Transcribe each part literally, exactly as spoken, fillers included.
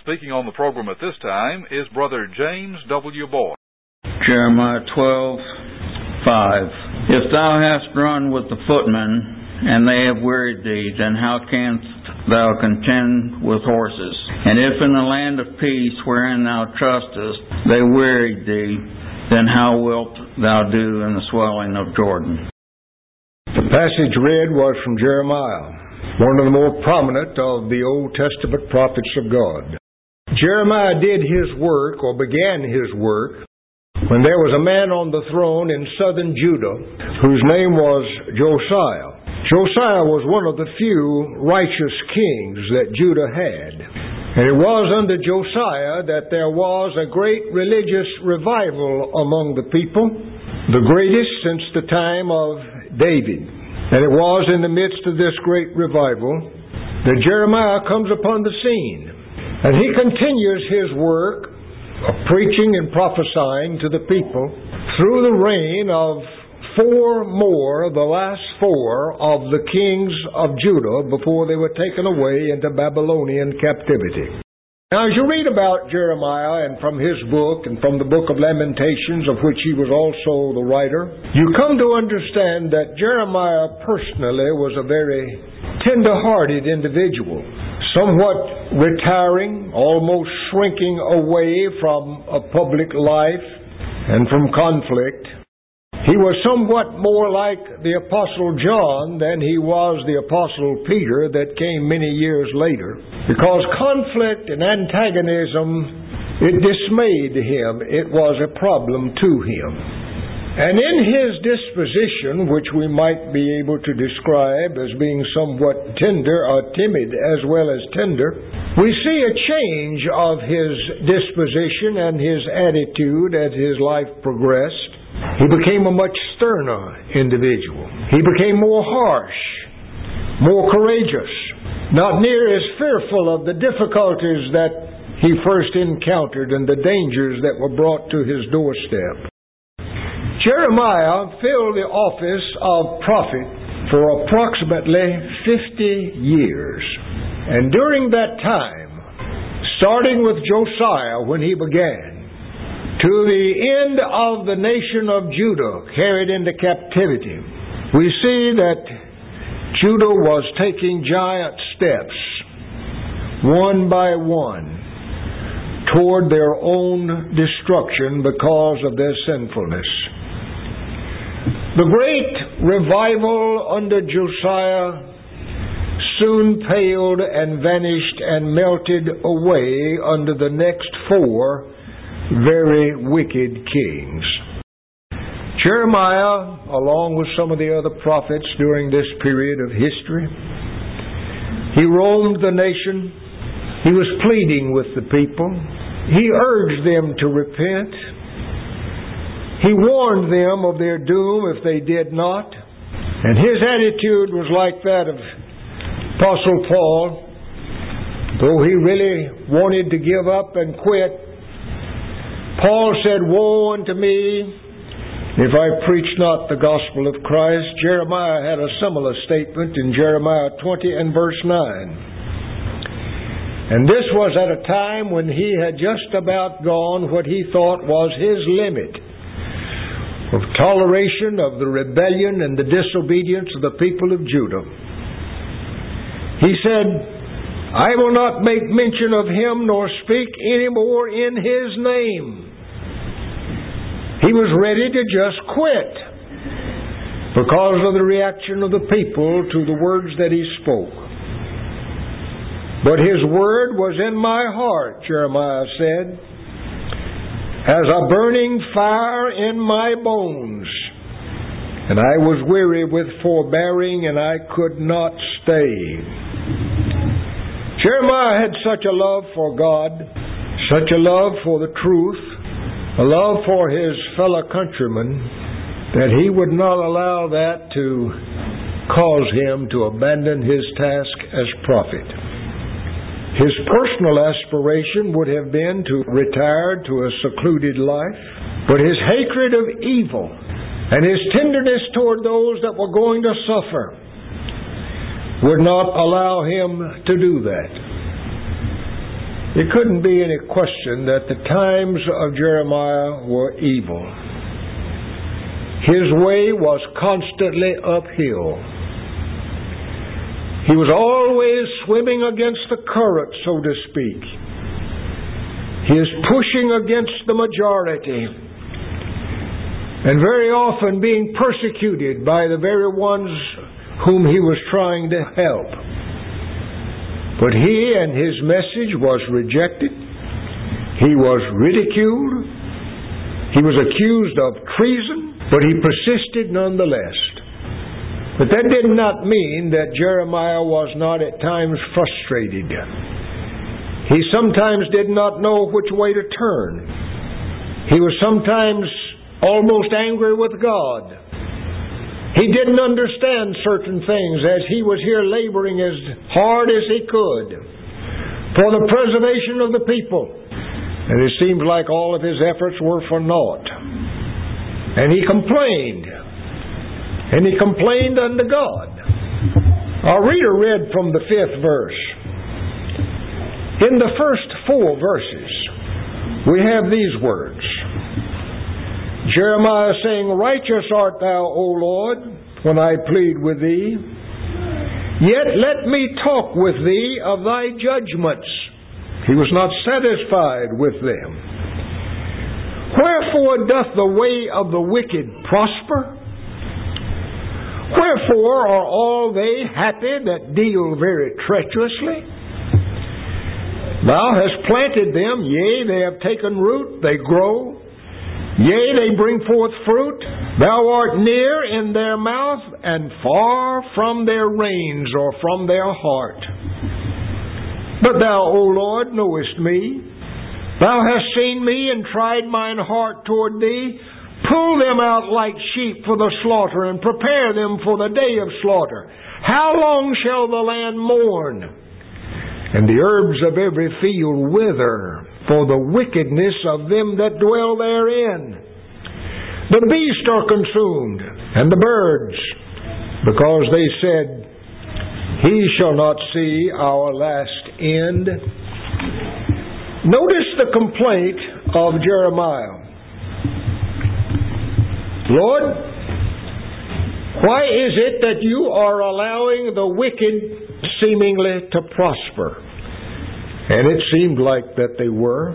speaking on the program at this time is Brother James W. Boyd. Jeremiah twelve five. If thou hast run with the footmen, and they have wearied thee, then how canst thou contend with horses? And if in the land of peace wherein thou trustest they wearied thee, then how wilt thou do in the swelling of Jordan? The passage read was from Jeremiah, one of the more prominent of the Old Testament prophets of God. Jeremiah did his work, or began his work, when there was a man on the throne in southern Judah whose name was Josiah. Josiah was one of the few righteous kings that Judah had. And it was under Josiah that there was a great religious revival among the people, the greatest since the time of David. And it was in the midst of this great revival that Jeremiah comes upon the scene. And he continues his work of preaching and prophesying to the people through the reign of four more, the last four, of the kings of Judah before they were taken away into Babylonian captivity. Now, as you read about Jeremiah and from his book and from the book of Lamentations, of which he was also the writer, you come to understand that Jeremiah personally was a very tender-hearted individual, somewhat retiring, almost shrinking away from a public life and from conflict. He was somewhat more like the Apostle John than he was the Apostle Peter that came many years later, because conflict and antagonism, it dismayed him. It was a problem to him. And in his disposition, which we might be able to describe as being somewhat tender or timid as well as tender, we see a change of his disposition and his attitude as his life progressed. He became a much sterner individual. He became more harsh, more courageous, not near as fearful of the difficulties that he first encountered and the dangers that were brought to his doorstep. Jeremiah filled the office of prophet for approximately fifty years. And during that time, starting with Josiah when he began, to the end of the nation of Judah carried into captivity, we see that Judah was taking giant steps, one by one, toward their own destruction because of their sinfulness. The great revival under Josiah soon paled and vanished and melted away under the next four very wicked kings. Jeremiah, along with some of the other prophets during this period of history, he roamed the nation. He was pleading with the people. He urged them to repent. He warned them of their doom if they did not. And his attitude was like that of Apostle Paul. Though he really wanted to give up and quit, Paul said, "Woe unto me if I preach not the gospel of Christ." Jeremiah had a similar statement in Jeremiah twenty and verse nine. And this was at a time when he had just about gone what he thought was his limit of toleration of the rebellion and the disobedience of the people of Judah. He said, "I will not make mention of him nor speak any more in his name." He was ready to just quit because of the reaction of the people to the words that he spoke. But his word was in my heart, Jeremiah said, as a burning fire in my bones. And I was weary with forbearing, and I could not stay. Jeremiah had such a love for God, such a love for the truth, a love for his fellow countrymen, that he would not allow that to cause him to abandon his task as prophet. His personal aspiration would have been to retire to a secluded life, but his hatred of evil and his tenderness toward those that were going to suffer would not allow him to do that. There couldn't be any question that the times of Jeremiah were evil. His way was constantly uphill. He was always swimming against the current, so to speak. He is pushing against the majority, and very often being persecuted by the very ones whom he was trying to help. But he and his message was rejected. He was ridiculed. He was accused of treason, but he persisted nonetheless. But that did not mean that Jeremiah was not at times frustrated. He sometimes did not know which way to turn. He was sometimes almost angry with God. He didn't understand certain things as he was here laboring as hard as he could for the preservation of the people. And it seemed like all of his efforts were for naught. And he complained. And he complained unto God. Our reader read from the fifth verse. In the first four verses, we have these words. Jeremiah saying, Righteous art thou, O Lord, when I plead with thee. Yet let me talk with thee of thy judgments. He was not satisfied with them. Wherefore doth the way of the wicked prosper? Wherefore are all they happy that deal very treacherously? Thou hast planted them, yea, they have taken root, they grow. Yea, they bring forth fruit. Thou art near in their mouth, and far from their reins, or from their heart. But thou, O Lord, knowest me. Thou hast seen me, and tried mine heart toward thee. Pull them out like sheep for the slaughter, and prepare them for the day of slaughter. How long shall the land mourn? And the herbs of every field wither for the wickedness of them that dwell therein. The beasts are consumed, and the birds, because they said, He shall not see our last end. Notice the complaint of Jeremiah. Lord, why is it that you are allowing the wicked seemingly to prosper? And it seemed like that they were.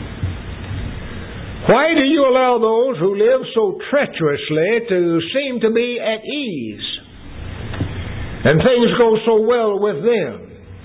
Why do you allow those who live so treacherously to seem to be at ease? And things go so well with them.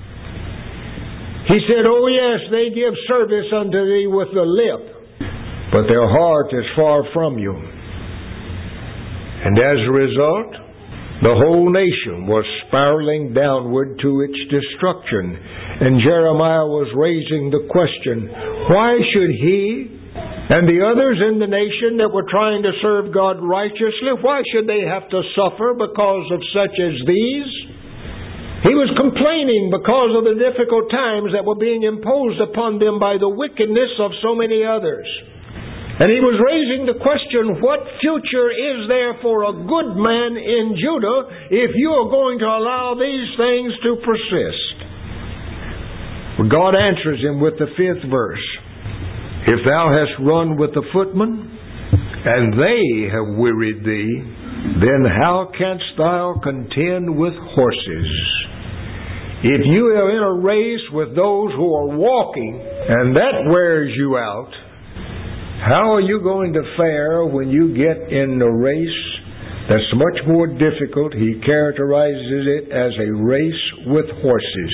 He said, Oh yes, they give service unto thee with the lip, but their heart is far from you. And as a result, the whole nation was spiraling downward to its destruction. And Jeremiah was raising the question, why should he and the others in the nation that were trying to serve God righteously, why should they have to suffer because of such as these? He was complaining because of the difficult times that were being imposed upon them by the wickedness of so many others. And he was raising the question, what future is there for a good man in Judah if you are going to allow these things to persist? Well, God answers him with the fifth verse. If thou hast run with the footmen, and they have wearied thee, then how canst thou contend with horses? If you are in a race with those who are walking, and that wears you out, how are you going to fare when you get in a race that's much more difficult? He characterizes it as a race with horses.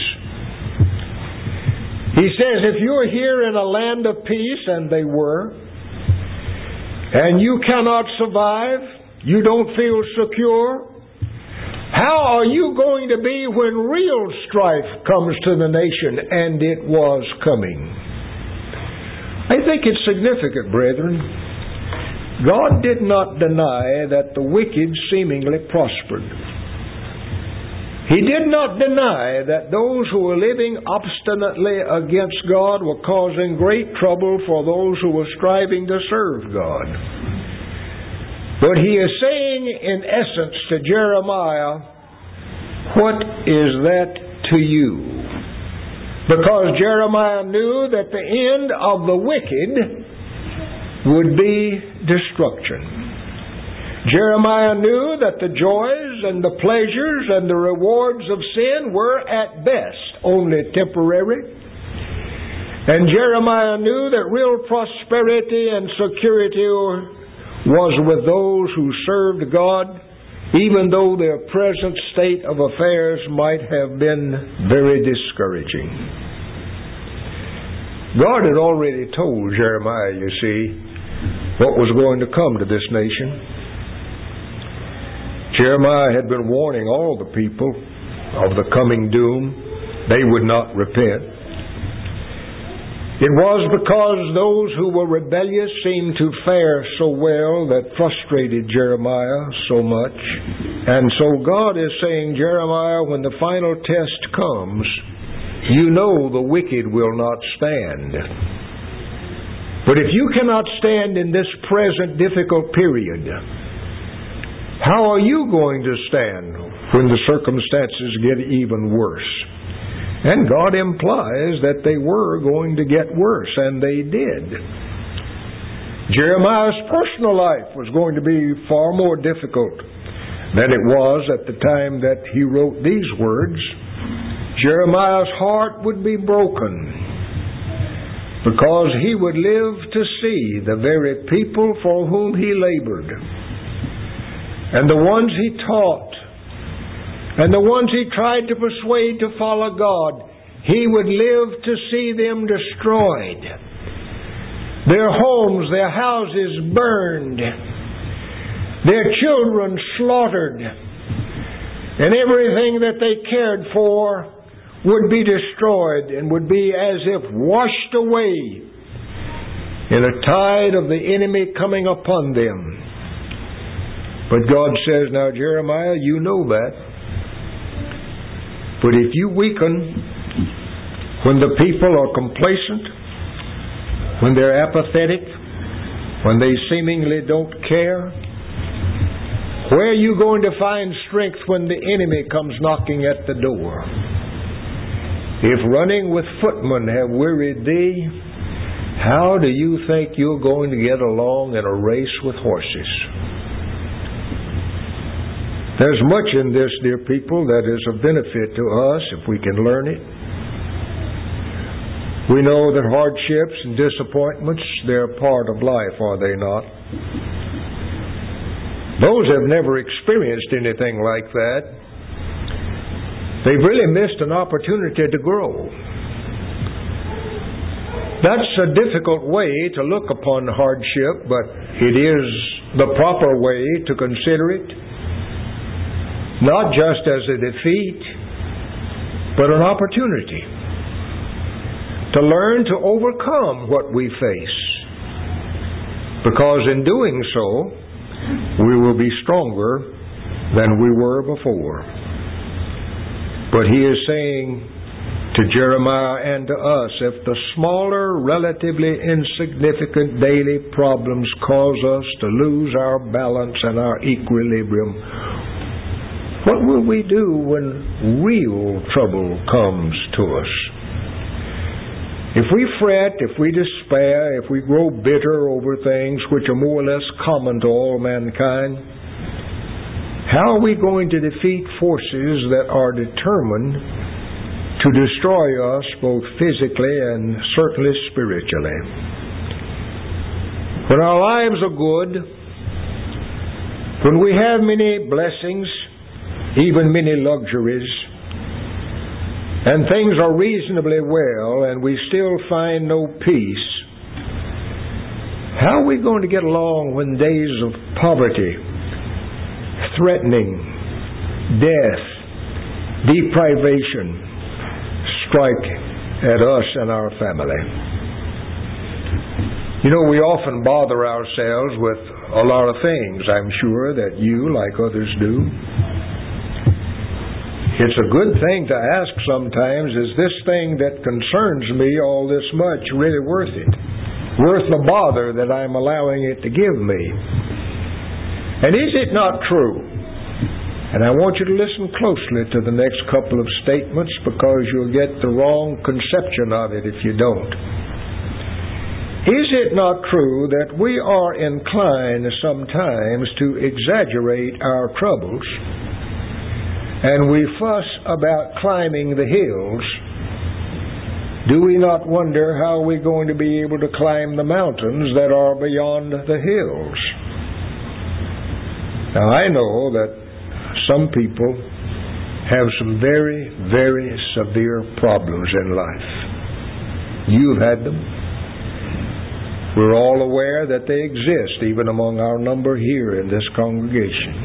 He says, if you're here in a land of peace, and they were, and you cannot survive, you don't feel secure, how are you going to be when real strife comes to the nation? And it was coming. I think it's significant, brethren. God did not deny that the wicked seemingly prospered. He did not deny that those who were living obstinately against God were causing great trouble for those who were striving to serve God. But he is saying in essence to Jeremiah, what is that to you? because Jeremiah knew that the end of the wicked would be destruction. Jeremiah knew that the joys and the pleasures and the rewards of sin were at best only temporary. And Jeremiah knew that real prosperity and security was with those who served God, even though their present state of affairs might have been very discouraging. God had already told Jeremiah, you see, what was going to come to this nation. Jeremiah had been warning all the people of the coming doom. They would not repent. It was because those who were rebellious seemed to fare so well that frustrated Jeremiah so much. And so God is saying, Jeremiah, when the final test comes, you know the wicked will not stand. But if you cannot stand in this present difficult period, how are you going to stand when the circumstances get even worse? And God implies that they were going to get worse, and they did. Jeremiah's personal life was going to be far more difficult than it was at the time that he wrote these words. Jeremiah's heart would be broken because he would live to see the very people for whom he labored, and the ones he taught, and the ones he tried to persuade to follow God, he would live to see them destroyed. Their homes, their houses burned, their children slaughtered, and everything that they cared for would be destroyed and would be as if washed away in a tide of the enemy coming upon them. But God says, now Jeremiah, you know that. But if you weaken when the people are complacent, when they're apathetic, when they seemingly don't care, where are you going to find strength when the enemy comes knocking at the door? If running with footmen have wearied thee, how do you think you're going to get along in a race with horses? There's much in this, dear people, that is of benefit to us if we can learn it. We know that hardships and disappointments, they're a part of life, are they not? Those who have never experienced anything like that, they've really missed an opportunity to grow. That's a difficult way to look upon hardship, but it is the proper way to consider it. Not just as a defeat, but an opportunity to learn to overcome what we face. Because in doing so, we will be stronger than we were before. But he is saying to Jeremiah and to us, if the smaller, relatively insignificant daily problems cause us to lose our balance and our equilibrium, what will we do when real trouble comes to us? If we fret, if we despair, if we grow bitter over things which are more or less common to all mankind, how are we going to defeat forces that are determined to destroy us both physically and certainly spiritually? When our lives are good, when we have many blessings, even many luxuries, and things are reasonably well, and we still find no peace, how are we going to get along when days of poverty, threatening, death, deprivation strike at us and our family? You know, we often bother ourselves with a lot of things. I'm sure that you, like others, do. It's a good thing to ask sometimes, is this thing that concerns me all this much really worth it? Worth the bother that I'm allowing it to give me? And is it not true And I want you to listen closely to the next couple of statements, because you'll get the wrong conception of it if you don't. Is it not true that we are inclined sometimes to exaggerate our troubles, and we fuss about climbing the hills? Do we not wonder how we're going to be able to climb the mountains that are beyond the hills? Now, I know that some people have some very, very severe problems in life. You've had them. We're all aware that they exist, even among our number here in this congregation.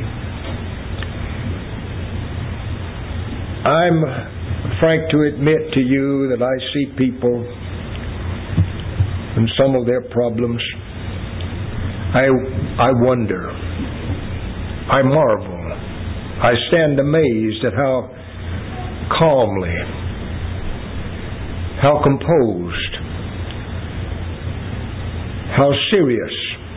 I'm frank to admit to you that I see people and some of their problems. I, I wonder. I marvel. I stand amazed at how calmly, how composed, how serious,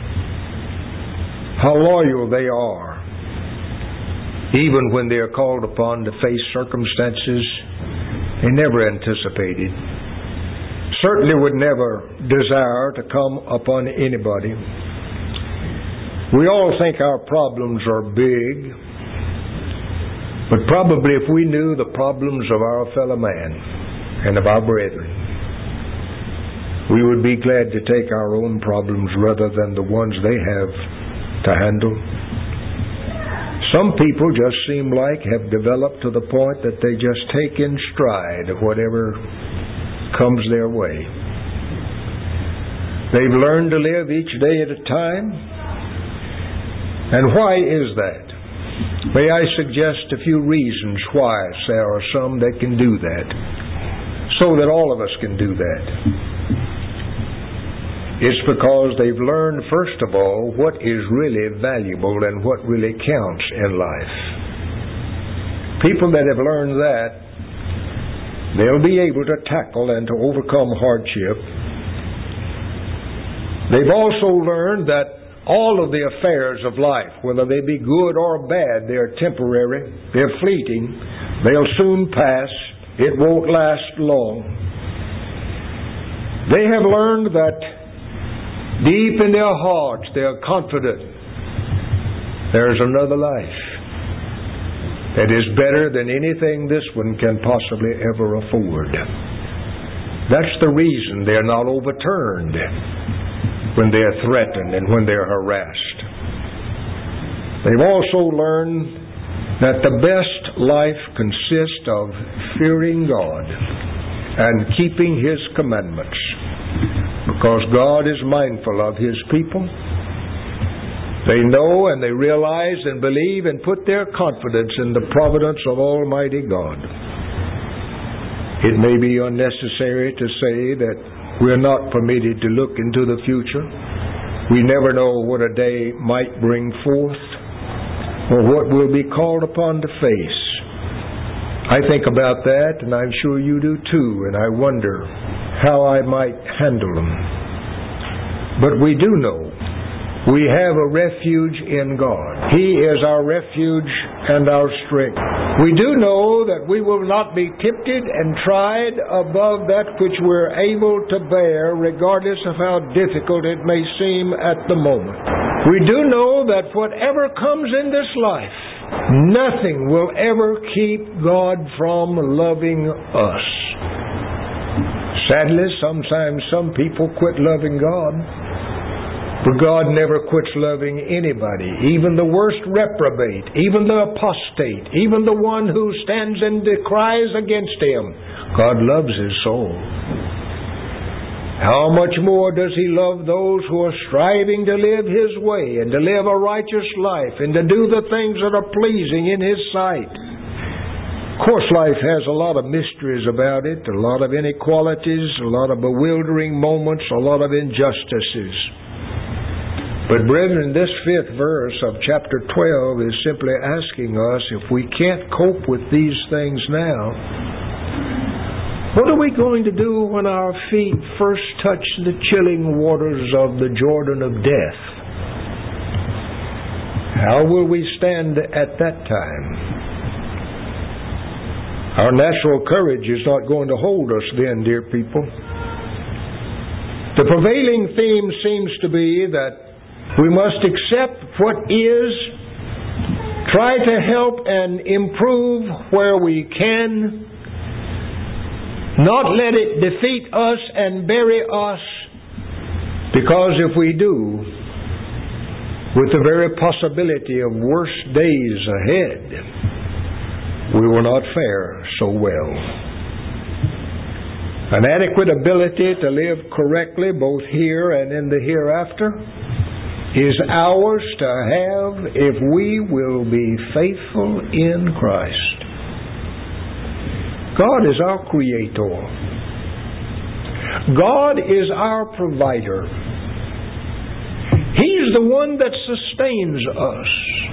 how loyal they are, even when they are called upon to face circumstances they never anticipated, certainly would never desire to come upon anybody. We all think our problems are big, but probably if we knew the problems of our fellow man and of our brethren, we would be glad to take our own problems rather than the ones they have to handle. Some people just seem like have developed to the point that they just take in stride whatever comes their way. They've learned to live each day at a time. And why is that? May I suggest a few reasons why there are some that can do that, so that all of us can do that. It's because they've learned, first of all, what is really valuable and what really counts in life. People that have learned that, they'll be able to tackle and to overcome hardship. They've also learned that all of the affairs of life, whether they be good or bad, they're temporary, they're fleeting, they'll soon pass, it won't last long. They have learned that deep in their hearts they're confident there's another life that is better than anything this one can possibly ever afford. That's the reason they're not overturned when they're threatened and when they're harassed. They've also learned that the best life consists of fearing God and keeping His commandments, because God is mindful of His people. They know and they realize and believe and put their confidence in the providence of Almighty God. It may be unnecessary to say that we're not permitted to look into the future. We never know what a day might bring forth or what we'll be called upon to face. I think about that, and I'm sure you do too, and I wonder how I might handle them. But we do know we have a refuge in God. He is our refuge and our strength. We do know that we will not be tempted and tried above that which we're able to bear, regardless of how difficult it may seem at the moment. We do know that whatever comes in this life, nothing will ever keep God from loving us. Sadly, sometimes some people quit loving God. But God never quits loving anybody, even the worst reprobate, even the apostate, even the one who stands and cries against Him. God loves his soul. How much more does He love those who are striving to live His way and to live a righteous life and to do the things that are pleasing in His sight? Of course, life has a lot of mysteries about it, a lot of inequalities, a lot of bewildering moments, a lot of injustices. But brethren, this fifth verse of chapter twelve is simply asking us, if we can't cope with these things now, what are we going to do when our feet first touch the chilling waters of the Jordan of death? How will we stand at that time? Our natural courage is not going to hold us then, dear people. The prevailing theme seems to be that we must accept what is, try to help and improve where we can, not let it defeat us and bury us, because if we do, with the very possibility of worse days ahead, we will not fare so well. An adequate ability to live correctly both here and in the hereafter is ours to have if we will be faithful in Christ. God is our Creator. God is our provider. He's the one that sustains us.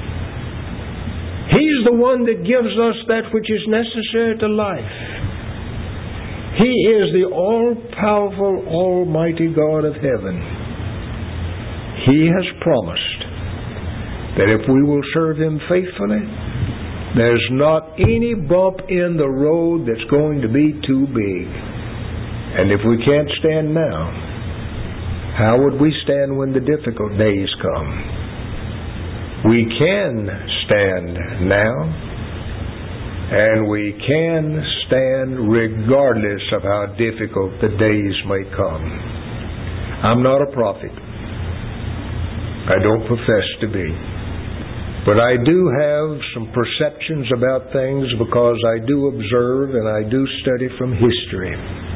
He's the one that gives us that which is necessary to life. He is the all-powerful, almighty God of heaven. He has promised that if we will serve Him faithfully, there's not any bump in the road that's going to be too big. And if we can't stand now, how would we stand when the difficult days come? We can stand now, and we can stand regardless of how difficult the days may come. I'm not a prophet. I don't profess to be. But I do have some perceptions about things because I do observe and I do study from history.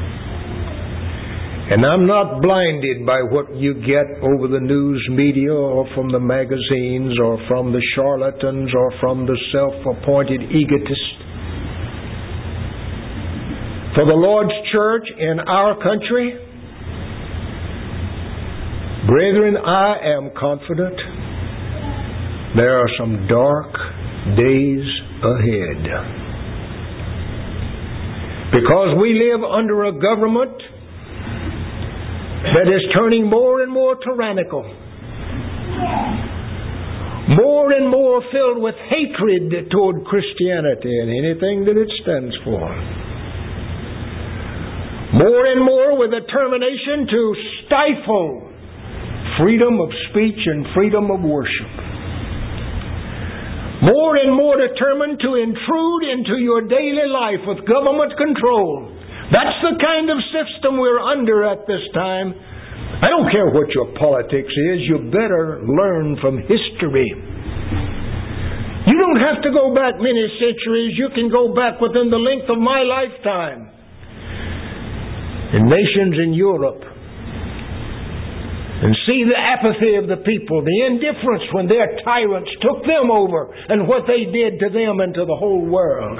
And I'm not blinded by what you get over the news media or from the magazines or from the charlatans or from the self-appointed egotists. For the Lord's church in our country, brethren, I am confident there are some dark days ahead. Because we live under a government that is turning more and more tyrannical, more and more filled with hatred toward Christianity and anything that it stands for, more and more with determination to stifle freedom of speech and freedom of worship, more and more determined to intrude into your daily life with government control. That's the kind of system we're under at this time. I don't care what your politics is, you better learn from history. You don't have to go back many centuries, you can go back within the length of my lifetime. In nations in Europe, and see the apathy of the people, the indifference when their tyrants took them over, and what they did to them and to the whole world.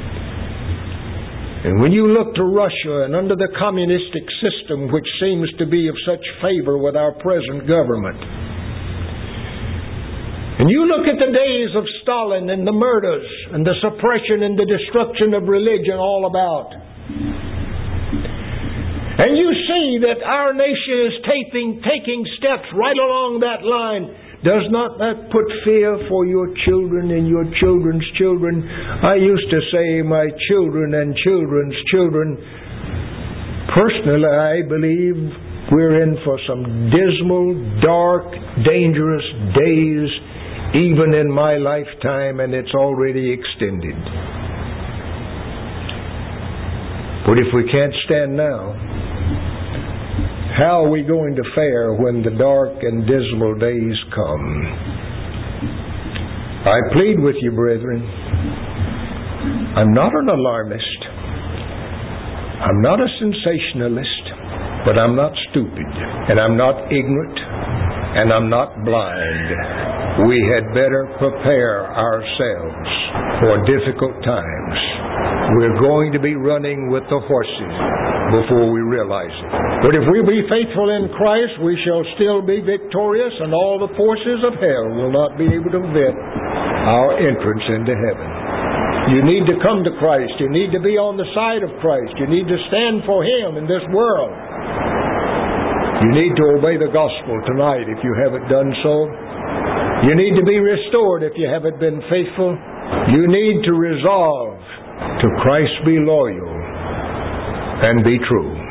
And when you look to Russia and under the communistic system which seems to be of such favor with our present government, and you look at the days of Stalin and the murders and the suppression and the destruction of religion all about, and you see that our nation is taking, taking steps right along that line, does not that put fear for your children and your children's children? I used to say my children and children's children. Personally, I believe we're in for some dismal, dark, dangerous days, even in my lifetime, and it's already extended. But if we can't stand now, how are we going to fare when the dark and dismal days come? I plead with you, brethren. I'm not an alarmist. I'm not a sensationalist, but I'm not stupid, and I'm not ignorant, and I'm not blind. We had better prepare ourselves for difficult times. We're going to be running with the horses before we realize it. But if we be faithful in Christ, we shall still be victorious, and all the forces of hell will not be able to prevent our entrance into heaven. You need to come to Christ. You need to be on the side of Christ. You need to stand for Him in this world. You need to obey the gospel tonight if you haven't done so. You need to be restored if you haven't been faithful. You need to resolve to Christ be loyal and be true.